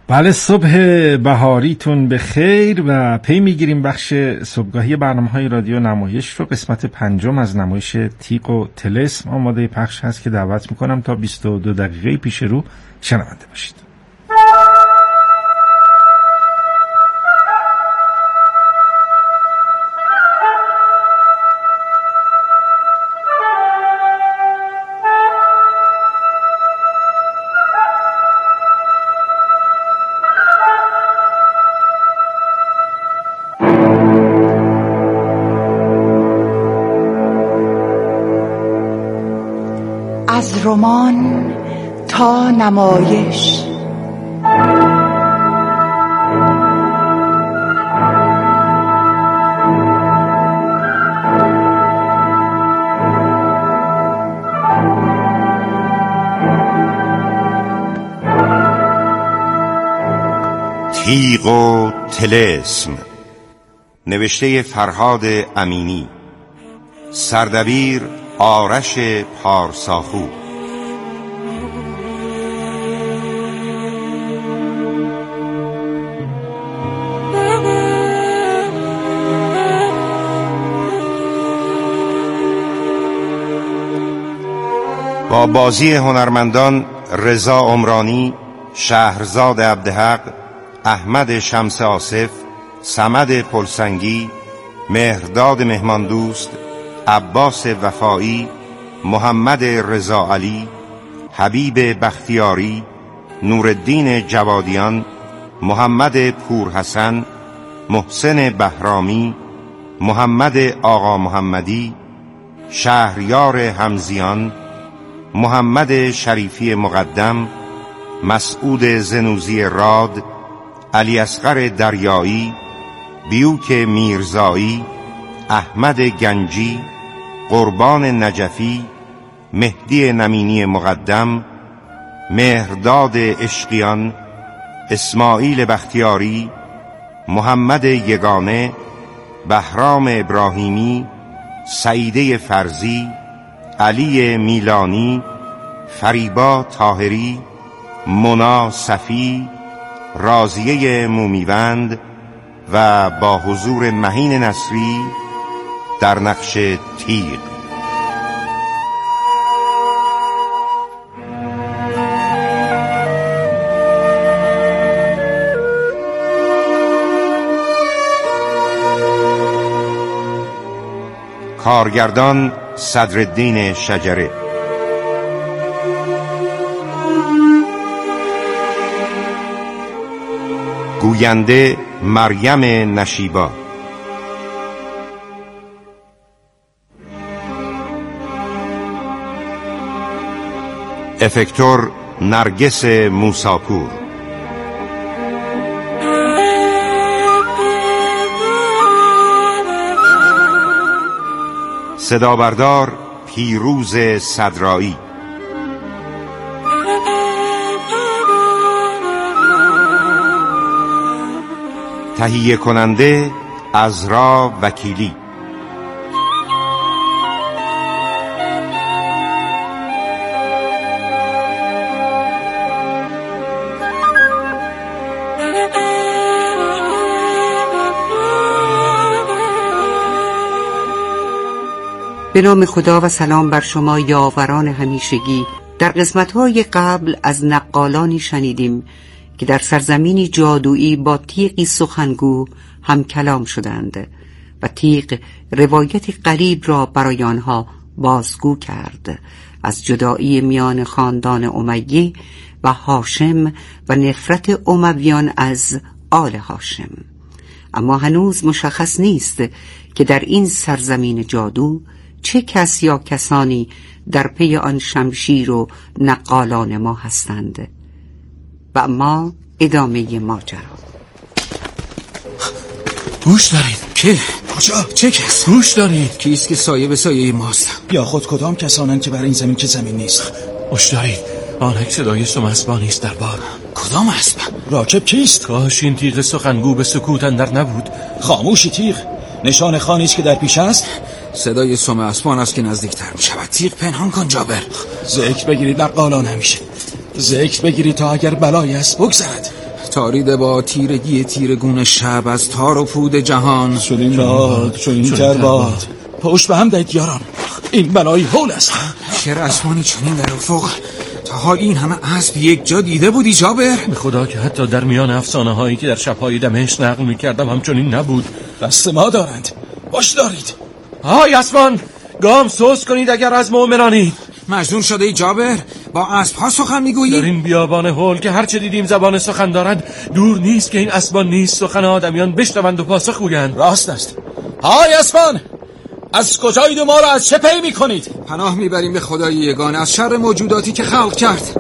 بله، صبح بهاریتون به خیر و پی میگیریم بخش صبحگاهی برنامه‌های رادیو نمایش رو. قسمت 5 از نمایش تیغ و طلسم آماده پخش هست که دعوت میکنم تا 22 دقیقه پیش رو شنونده باشید. از رمان تا نمایش. تیغ و طلسم، نوشته فرهاد امینی، سردبیر آرش پارساخو. با بازی هنرمندان رضا عمرانی، شهرزاد عبدحق، احمد شمس آصف، صمد پلسنگی، مهرداد مهماندوست، عباس وفایی، محمد رضا علی، حبیب بختیاری، نورالدین جوادیان، محمد پورحسن، محسن بهرامی، محمد آقا محمدی، شهریار حمزیان، محمد شریفی مقدم، مسعود زنوزی راد، علی اصغر دریایی، بیوک میرزایی، احمد گنجی، قربان نجفی، مهدی نمینی مقدم، مهرداد عشقیان، اسماعیل بختیاری، محمد یگانه، بهرام ابراهیمی، سعیده فرزی، علی میلانی، فریبا طاهری، مونا صفی، راضیه مومیوند و با حضور مهین نصری در نقش تیغ. کارگردان صدرالدین شجره. گوینده مریم نشیبا. افکتور نرگس موساپور. صدابردار پیروز صدرایی. تهیه کننده عذرا وکیلی. به نام خدا و سلام بر شما یاوران همیشگی. در قسمت‌های قبل از نقالانی شنیدیم که در سرزمینی جادویی با تیغی سخنگو هم کلام شدند و تیغ روایت غریب را برای آنها بازگو کرد از جدایی میان خاندان امیه و هاشم و نفرت امویان از آل هاشم. اما هنوز مشخص نیست که در این سرزمین جادو چه کس یا کسانی در پی آن شمشیر و نقالان ما هستند. و اما ادامه ماجرا. گوش دارید؟ که؟ کجا؟ چه کس؟ گوش دارید؟ کیست که سایه به سایه ماست؟ یا خود کدام کسانند که بر این زمین که زمین نیست؟ گوش دارید؟ آنک صدای سم اسبانی است در بار. کدام اسب؟ راکب کیست؟ کاش این تیغ سخنگو به سکوت اندر نبود. خاموشی تیغ، نشان خانی است که در پیش است. صدای سم اسبان است که نزدیکتر می شود. تیغ پنهان کن جابر. ذکر بگیرید نقالان همیشه، ذکر بگیرید تا اگر بلایی است بگذرد. تاریده با تیرگی تیرگون شب از تار و پود جهان. چنین باد چنین کرباد پشت به هم دهید یاران، این بلای هول است. چه رسمانی چنین در افق؟ تا حال این همه اسب یک جا دیده بودی جابر؟ به خدا که حتی در میان افسانه هایی که در شبهای دمشق نقل میکردم همچنین نبود. دست ما دارند، باش دارید. های اسبان، گام سوز کنید اگر از مؤمنانید. مجنون شده ای جابر؟ با اسب ها سخن میگویی؟ در این بیابان هول که هرچه دیدیم زبان سخن دارد، دور نیست که این اسبان نیست سخن آدمیان بشنوند و پاسخ گویند. راست است. های اسبان، از کجایید و ما را از چه پی میکنید؟ پناه میبریم به خدای یگانه از شر موجوداتی که خلق کرد.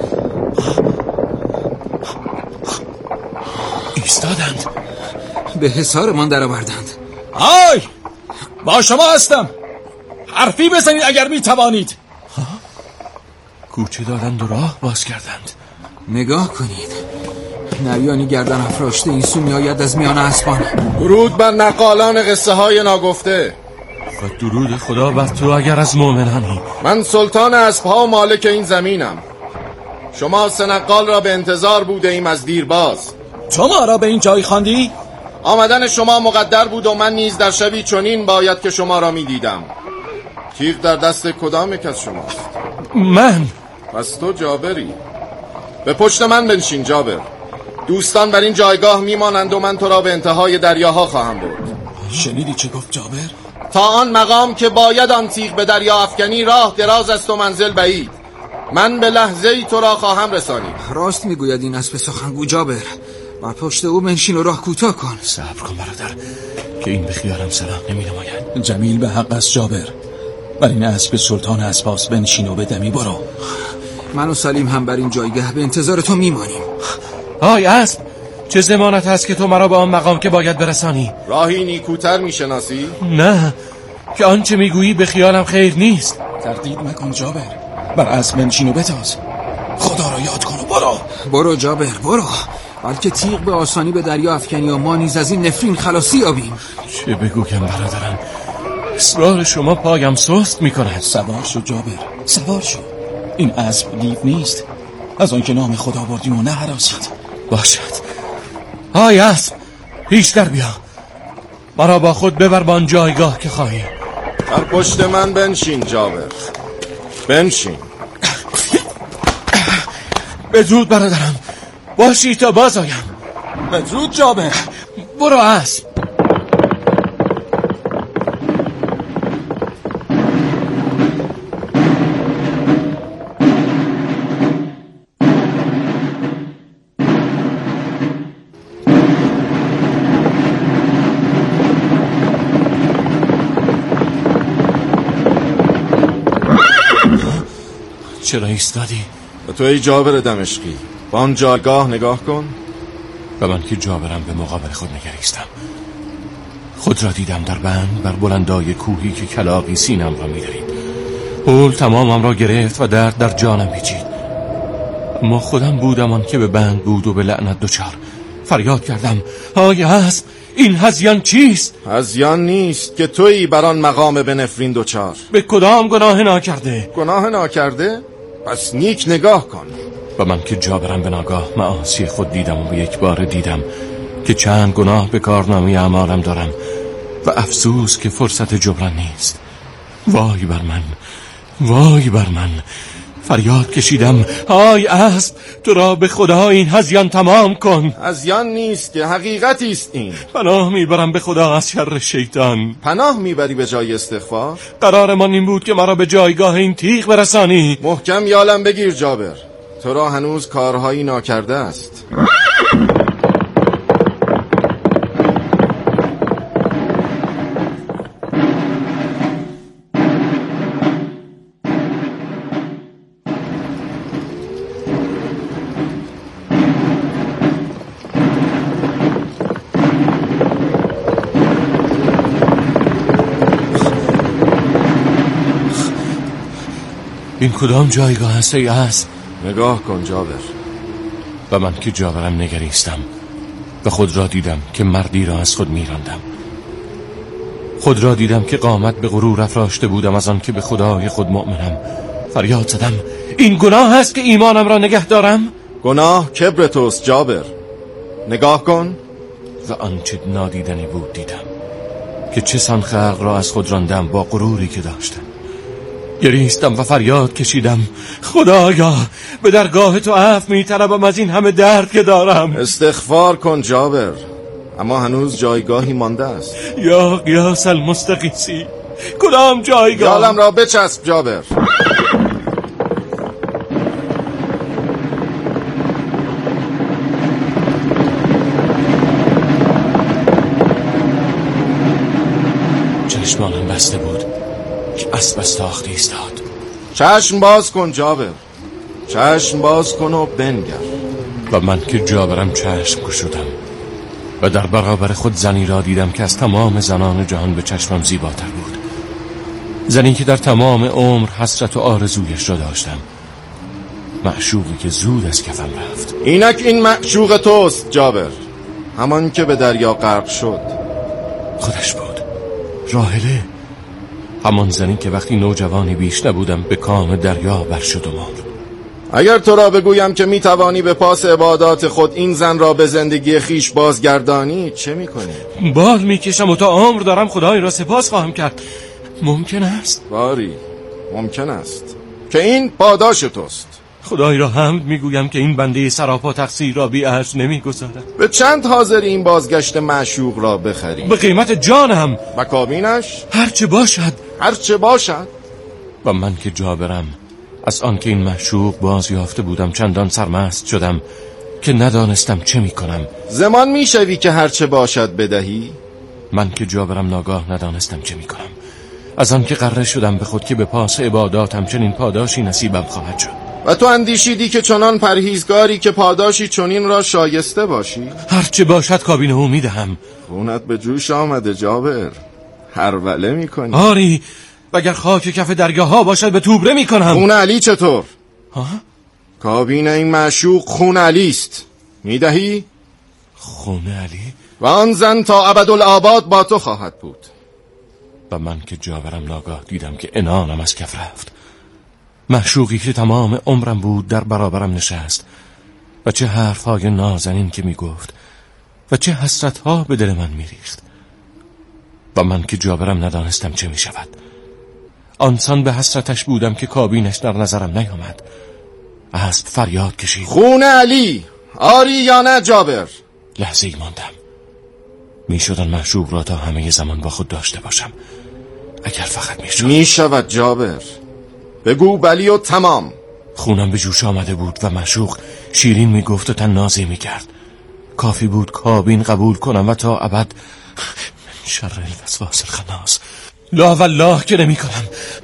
ایستادند، به حصارمان در آوردند. های، با شما هستم، حرفی بزنید اگر میتوانید. کوچه دادند و راه باز کردند. نگاه کنید، نریانی گردن افراشته این سو میآید از میان اسبان. درود بر نقالان قصه های ناگفته و درود خدا بر تو اگر از مؤمنانی. من سلطان اسبها و مالک این زمینم. شما سه نقال را به انتظار بوده ایم از دیرباز. تو ما را به این جای خواندی؟ آمدن شما مقدر بود و من نیز در شبی چنین باید که شما را می دیدم. تیغ در دست کدام یک از شماست؟ من. پس تو جابری. به پشت من بنشین جابر. دوستان بر این جایگاه میمانند و من تو را به انتهای دریاها خواهم برد. شنیدی چه گفت جابر؟ تا آن مقام که باید آن تیغ به دریا افکنی راه دراز است و منزل بعید. من به لحظه‌ای تو را خواهم رسانید. راست میگوید این اسب سخنگو جابر. بر پشت او بنشین و راه کوتاه کن. صبر کن برادر که این به خیالم صلاح نمی‌نماید. جمیل به حق است جابر. بر این اسب سلطان اسباس بنشین و به دمی برو. من و سلیم هم بر این جایگاه به انتظار تو میمانیم. های اسب، چه ضمانت هست که تو مرا به آن مقام که باید برسانی؟ راهی نیکوتر میشناسی؟ نه، که آنچه میگویی به خیالم خیر نیست. تردید مکن جابر، بر اسب بنشین و بتاز. خدا را یاد کن و برو. برو جابر برو، بلکه تیغ به آسانی به دریا افکنی و ما نیز از این نفرین خلاصی یابیم. چه بگویم برادرم، اصرار شما پایم سست میکند. سوار شو جابر، سوار شو. این اسب دیو نیست، از آن که نام خدا بردیم و نه هراسید. باشد. های اسب، پیش در بیا، مرا با خود ببر با آن جایگاه که خواهی. بر پشت من بنشین جابر، بنشین. بدرود برادرم، باشی تا باز آیم. بدرود جابر. برو اسب. چرا ایستادی؟ و تو ای جابر دمشقی، با آن جایگاه نگاه کن. و من که جابرم به مقابل خود نگریستم. خود را دیدم در بند بر بلندای کوهی که کلاغی سینم را می‌درید. هول تمامم را گرفت و درد در جانم پیچید. اما خودم بودم آن که به بند بود و به لعنت دچار. فریاد کردم: های اسب، این هذیان چیست؟ هذیان نیست که تویی بر آن مقام به نفرین دچار. به کدام گناه ناکرده؟ گناه ناکرده؟ پس نیک نگاه کن. و من که جابرم به ناگاه معاصی خود دیدم و به یک بار دیدم که چند گناه به کارنامه اعمالم دارم و افسوس که فرصت جبران نیست. وای بر من، وای بر من. فریاد کشیدم: های اسب، تو را به خدا این هذیان تمام کن. هذیان نیست که حقیقتی است این. پناه میبرم به خدا از شر شیطان. پناه میبری به جای استغفار؟ قرارمان این بود که مرا به جایگاه این تیغ برسانی. محکم یالم بگیر جابر، تو را هنوز کارهایی ناکرده است. این کدام جایگاه است ای اسب؟ نگاه کن جابر. و من که جابرم نگریستم و خود را دیدم که مردی را از خود میراندم. خود را دیدم که قامت به غرور افراشته بودم از آن که به خدای خود مؤمنم. فریاد زدم: این گناه است که ایمانم را نگه دارم؟ گناه کبر توست جابر. نگاه کن. و آنچه نادیدنی بود دیدم که چه سان خلق را از خود راندم با غروری که داشتم. گریستم و فریاد کشیدم خدایا به درگاه تو عفو می‌طلبم از این همه درد که دارم. استغفار کن جابر، اما هنوز جایگاهی مانده است. یا قیاس المستقیسی، کدام جایگاه؟ یالم را بچسب جابر. چشمانم بسته بود که اسب از تاخت ایستاد. چشم باز کن جابر، چشم باز کن و بنگر. و من که جابرم چشم گشودم و در برابر خود زنی را دیدم که از تمام زنان جهان به چشمم زیباتر بود. زنی که در تمام عمر حسرت و آرزویش را داشتم، معشوقی که زود از کفم رفت. اینک این معشوق توست جابر، همان که به دریا غرق شد. خودش بود، راحله، همان زنی که وقتی نوجوانی بیش نبودم به کام دریا بر شد و مرد. اگر تو را بگویم که میتوانی به پاس عبادات خود این زن را به زندگی خیش بازگردانی چه میکنی؟ بال میکشم و تا عمر دارم خدای را سپاس خواهم کرد. ممکن است؟ باری ممکن است که این پاداش توست. خدای را حمد میگویم که این بنده سراپا تقصیر را بی ارج نمیگذارد. به چند حاضری این بازگشت معشوق را بخری؟ به قیمت جانم. و کابینش؟ هرچه باشد. هرچه باشد. و من که جابرم از آن که این معشوق باز یافته بودم چندان سرمست شدم که ندانستم چه میکنم. زمان میشوی که هرچه باشد بدهی؟ من که جابرم ناگاه ندانستم چه میکنم. از آن که قراره شدم به خود که به پاس عباداتم چنین پاداشی نصیبم خواهد شد. و تو اندیشیدی که چنان پرهیزگاری که پاداشی چنین را شایسته باشی؟ هرچه باشد کابین او میدهم. خونت به جوش آمده جابر، هروله میکنی. آری، وگر خاک کف درگاه ها باشد به توبره میکنم. خون علی چطور؟ ها؟ کابین این معشوق خون علی است، میدهی؟ خون علی؟ و آن زن تا ابدالآباد با تو خواهد بود. و من که جابرم ناگاه دیدم که عنانم از کف رفت. معشوقی که تمام عمرم بود در برابرم نشست و چه حرفهای نازنین که میگفت و چه حسرتها به دل من میریخت. و من که جابرم ندانستم چه میشود. آنسان به حسرتش بودم که کابینش در نظرم نیامد. اسب فریاد کشید خون علی، آری یا نه جابر؟ لحظه ای ماندم. میشد آن معشوق را تا همه زمان با خود داشته باشم اگر فقط میشد. میشود جابر، بگو بلی و تمام. خونم به جوش آمده بود و معشوق شیرین میگفت و تنازی میکرد. کافی بود کابین قبول کنم و تا ابد شر الوسواس الخناس. لا والله که نمی کنم.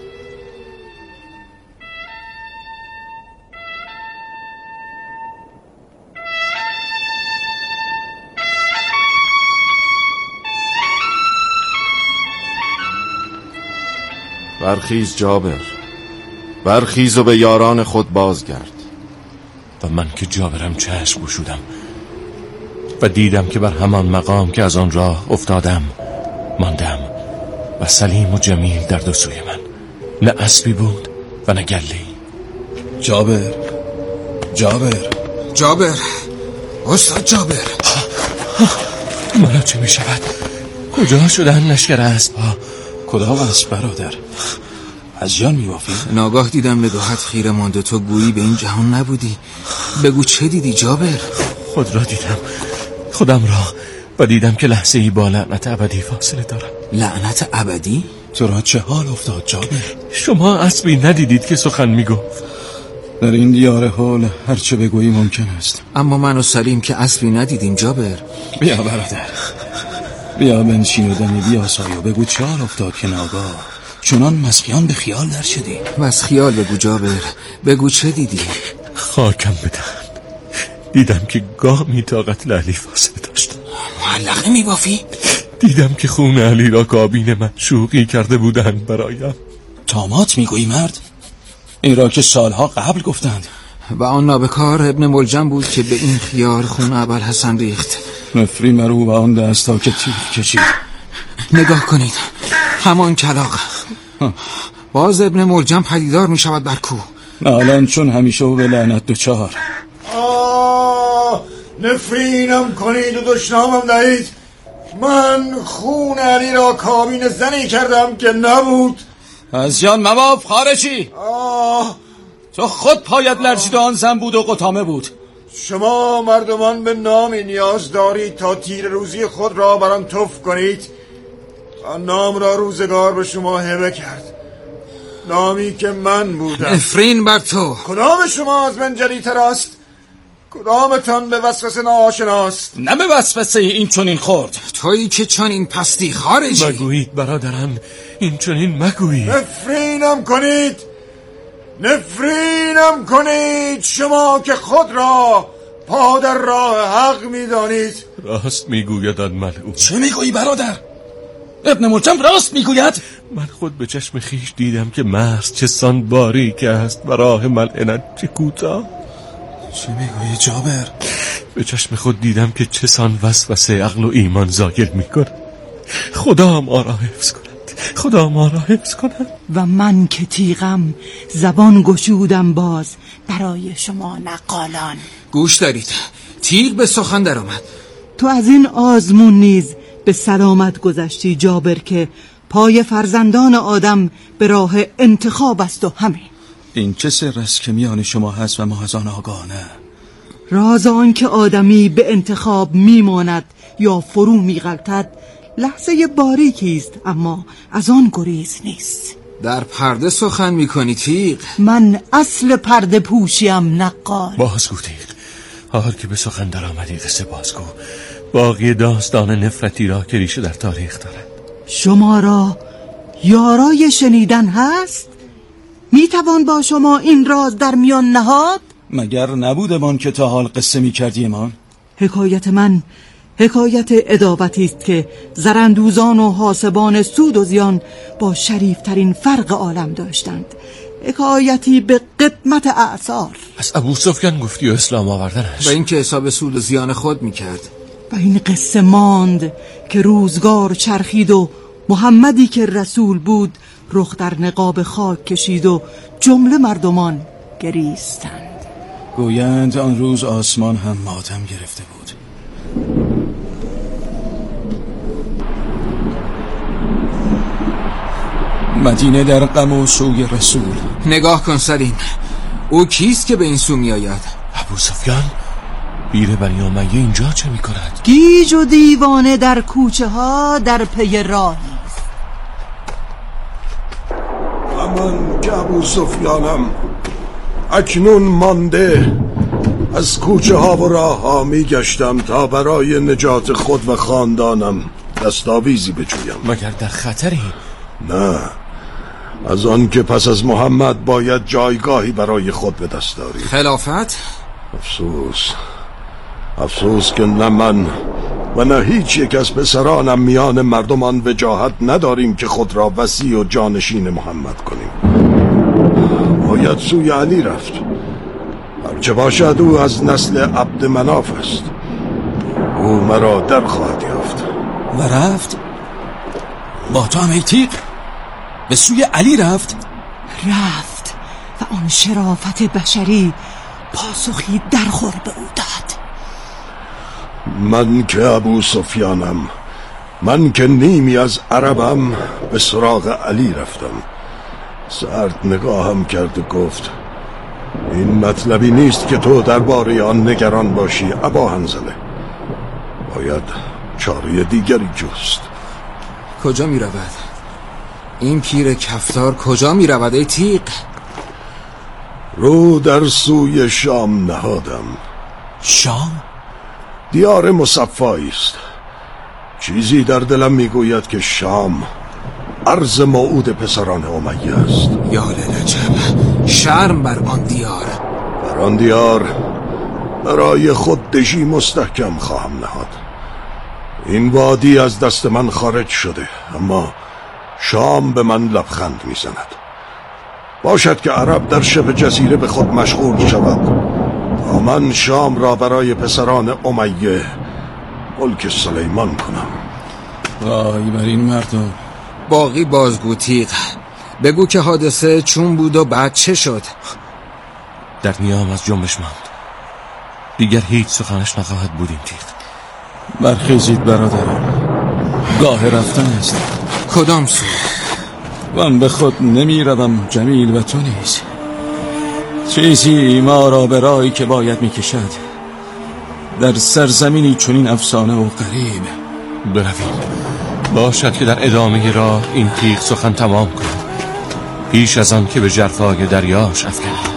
برخیز جابر، برخیز و به یاران خود بازگرد. و من که جابرم چشم گشودم و دیدم که بر همان مقام که از آن راه افتادم ماندم و سلیم و جمیل در دو سوی من. نه اسبی بود و نه گله‌ای. جابر، جابر، جابر، استاد جابر. مرا چه می شود؟ کجا شدن لشکر اسب‌ها؟ کدام اسب برادر؟ از جان میوافی؟ ناگاه دیدم نگاهت خیره مانده، تو گویی به این جهان نبودی. بگو چه دیدی جابر؟ خود را دیدم، خودم را، و دیدم که لحظه ای با لعنت ابدی فاصله دارم. لعنت ابدی؟ تو را چه حال افتاد جابر؟ شما اسبی ندیدید که سخن میگفت؟ در این دیار حال هرچه بگویی ممکن است. اما من و سلیم که اسبی ندیدیم جابر. بیا برادر، بیا بنشین و دمی بیا سای و بگو چه حال افتاد که ناگاه چنان مسخیان به خیال در شدی. بس خیال بگو جابر، بگو چه دیدی؟ خاکم بدهند، دیدم که گامی طاقت علی فاصله داشت. معلقه میبافی؟ دیدم که خون علی را کابین معشوقی کرده بودند برایم. طامات میگویی مرد؟ این را که سالها قبل گفتند. و آن نابکار ابن ملجم بود که به این خیار خون ابوالحسن ریخت. نفرین مرو و آن دستا که تیغ کشید. نگاه کنید، همان کلاغ. باز ابن ملجم پدیدار می شود بر کوه. الان چون همیشه او به لعنت دوچار. نفرینم کنید و دشنامم دهید. من خون علی را کابین زنی کردم که نبود. از جان مواف خارجی. تو خود پایت لرزید و آن زن بود و قطامه بود. شما مردمان به نامی نیاز دارید تا تیر روزی خود را برام توف کنید. آن نام را روزگار به شما هبه کرد، نامی که من بودم. نفرین بر تو. کدام شما از من جلی‌تر است؟ کدامتان به وسوسه ناآشناست؟ نه به وسوسه این چنین خورد. تویی که چنین پستی خارجی. مگویید برادرم، این چنین مگویید. نفرینم کنید، نفرینم کنید، شما که خود را پا در راه حق می‌دانید. راست میگوید آن ملعون. چه میگویی برادر؟ ابن ملجم راست میگوید؟ من خود به چشم خیش دیدم که مرز چه سان باریک است و راه ملعنت چه کوتاه. چه میگویی جابر؟ به چشم خود دیدم که چه سان وسوسه عقل و ایمان زایل میکند. خدا ما را حفظ کند، خدا ما را حفظ کند. و من که تیغم زبان گشودم باز برای شما نقالان. گوش دارید، تیغ به سخن در آمد. تو از این آزمون نیز به سلامت گذشتی جابر که پای فرزندان آدم به راه انتخاب است و همین. این چه سر است که میان شما هست و ما از آن آگاه نه؟ راز آن که آدمی به انتخاب میماند یا فرو میغلطد لحظه باریکی است، اما از آن گریز نیست. در پرده سخن میکنی تیغ؟ من اصل پرده پوشیم نقال. بازگو تیغ، حال که به سخن در آمدی قصه بازگو. باقی داستان نفرتی را که ریشه در تاریخ دارد. شما را یارای شنیدن هست؟ میتوان با شما این راز در میان نهاد؟ مگر نبودمان که تا حال قصه میکردیمان؟ حکایت من حکایت عداوتی است که زراندوزان و حاسبان سود و زیان با شریفترین فرق عالم داشتند. حکایتی به قدمت اعصار. از ابو سفیان گفتی و اسلام آوردنش. و این که حساب سود و زیان خود میکرد. و این قصه ماند که روزگار چرخید و محمدی که رسول بود رخ در نقاب خاک کشید و جمله مردمان گریستند. گویند آن روز آسمان هم ماتم گرفته بود. مدینه در غم و سوی رسول. نگاه کن سلیم، او کیست که به این سو می آید؟ ابو سفیان پیر بنی امیه اینجا چه می کند؟ گیج و دیوانه در کوچه ها در پی راهی. من که ابو سفیانم اکنون مانده از کوچه ها و راه ها می گشتم تا برای نجات خود و خاندانم دستاویزی بجویم. مگر در خطری؟ نه، از آن که پس از محمد باید جایگاهی برای خود به دست داری. خلافت؟ افسوس که نه من و نه هیچ یک از پسرانم میان مردمان وجاهت نداریم که خود را وصی و جانشین محمد کنیم. باید سوی علی رفت، هرچه باشد او از نسل عبد مناف است. او مرا در خواهد یافت. و رفت؟ با تو هم ای تیغ؟ به سوی علی رفت و آن شرافت بشری پاسخی درخور به او داد. من که ابو سفیانم، من که نیمی از عربم، به سراغ علی رفتم. سرد نگاهم کرد و گفت این مطلبی نیست که تو درباره آن نگران باشی ابا حنظله. باید چاره دیگری جست. کجا می رود؟ این پیر کفتار کجا می رود ای تیغ؟ رو در سوی شام نهادم. شام؟ دیار مصفایی است. چیزی در دلم میگوید که شام ارض موعود پسران امیه است. یا للعجب، شرم بر آن دیار. بر آن دیار برای خود دژی مستحکم خواهم نهاد. این وادی از دست من خارج شده، اما شام به من لبخند میزند. باشد که عرب در شبه جزیره به خود مشغول شود تا من شام را برای پسران امیه ملک سلیمان کنم. وای بر این مردم. باقی بازگو تیغ، بگو که حادثه چون بود و بعد چه شد؟ در نیام از جنبش ماند. دیگر هیچ سخنش نخواهد بود این تیغ. برخیزید برادران، گاه رفتن است. کدام سو؟ من به خود نمی روم جمیل و تو نیز. چیزی ما را به راهی که باید می کشد در سرزمینی چنین افسانه و غریب. برویم، باشد که در ادامه راه این تیغ سخن تمام کن پیش از آن که به ژرفای دریاش افکنیم.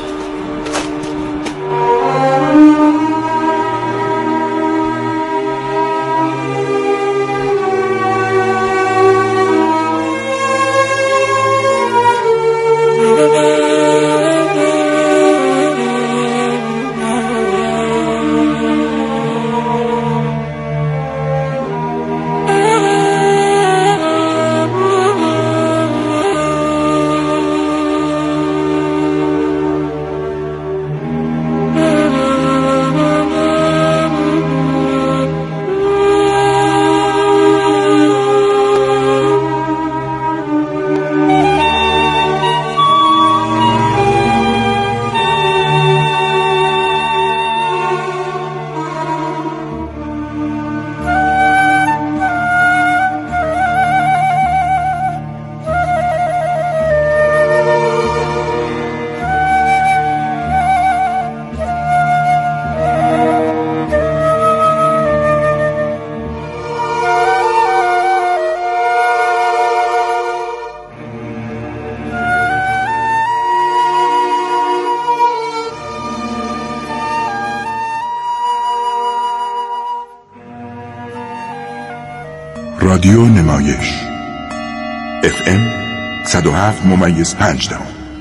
رادیو نمایش FM 107.5.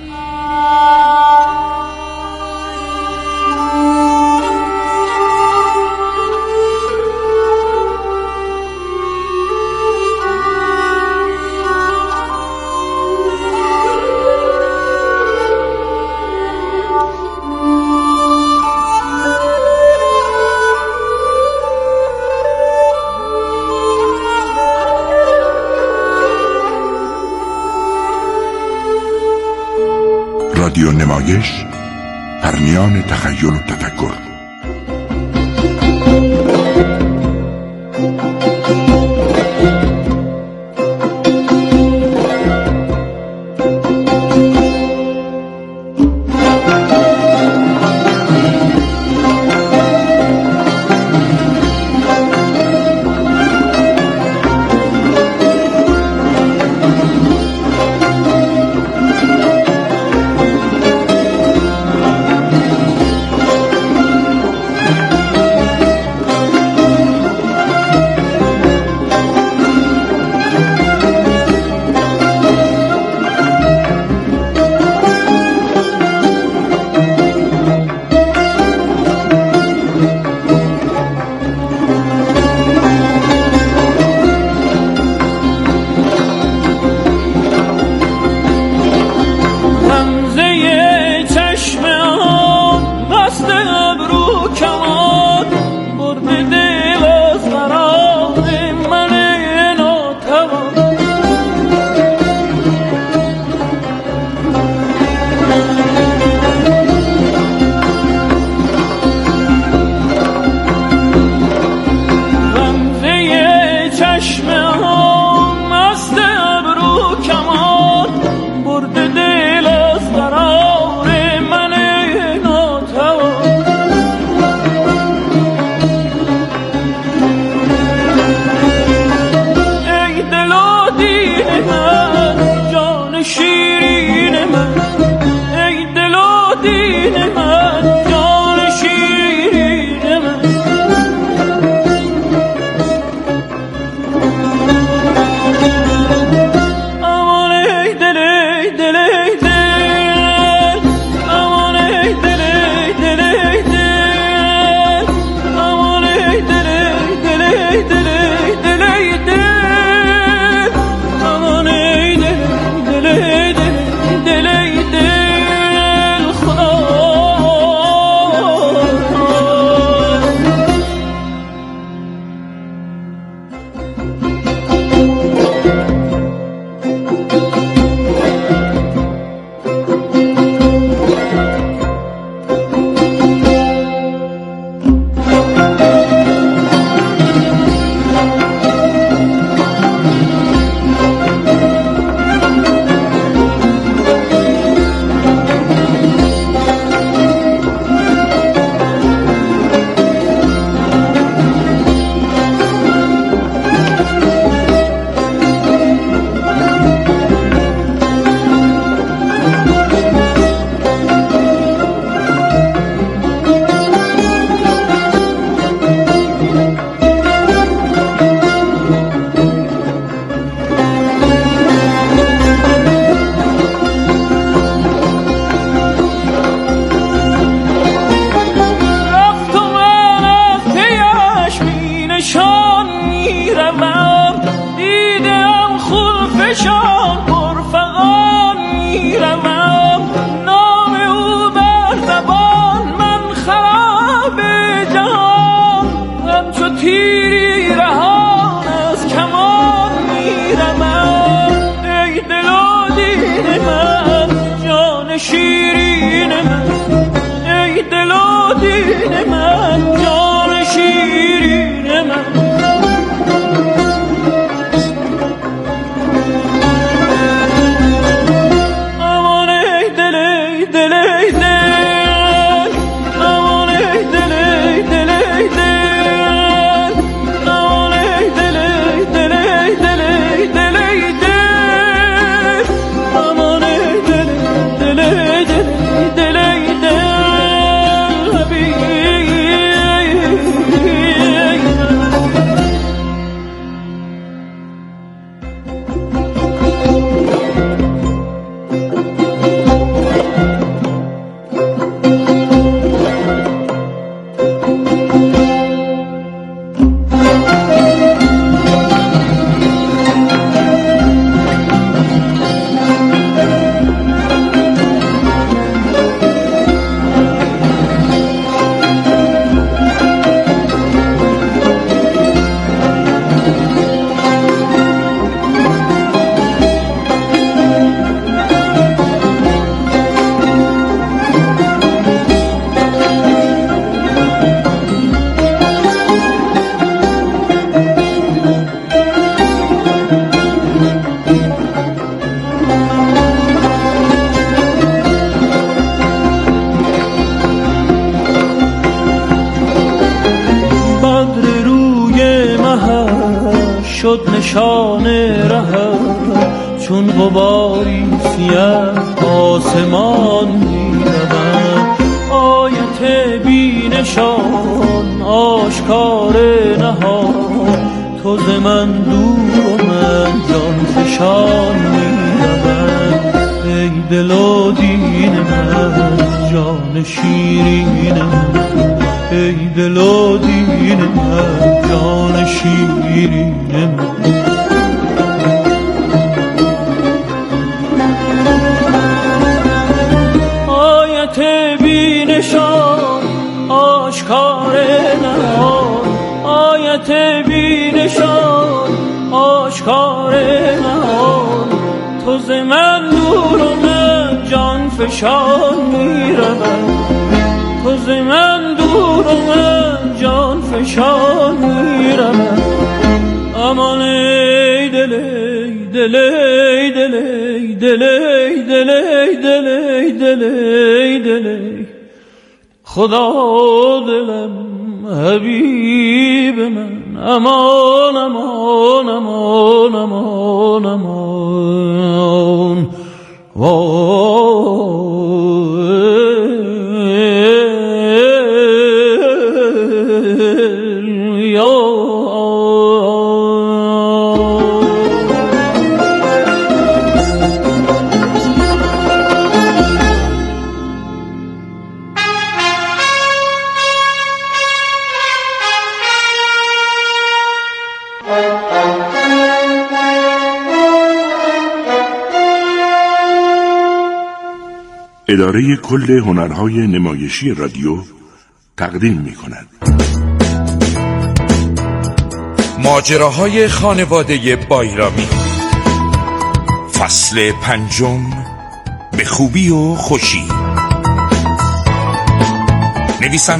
رادیو نمایش، پرنیان تخیل و تفکر. تیری رهان از کمان میرمد. ای دل و دین من جان شیرین من، ای دل و دین من جان شیرین من. شد نشان ره چون غباری سیه آسمان می‌رود. آیت بی نشان آشکار نهان، تو ز من دور و من جان فشان می‌رود. ای دل و دین من جان شیرین من، ای دل و دین من جان شیرین من. آیت بی نشان آشکار نهان، آیت بی نشان آشکار نهان، تو ز من دور و من جان فشان می‌رود. تو ز من دور و من جان فشان می‌رود. امان ای دل ای دل ای دل ای دل ای دل ای دل ای دل ای دل ای خدا دلم حبیب من. امان امان امان امان امان اداره کل هنرهای نمایشی رادیو تقدیم می‌کند. ماجراهای خانواده بایرامی، فصل 5، به خوبی و خوشی. نویسنده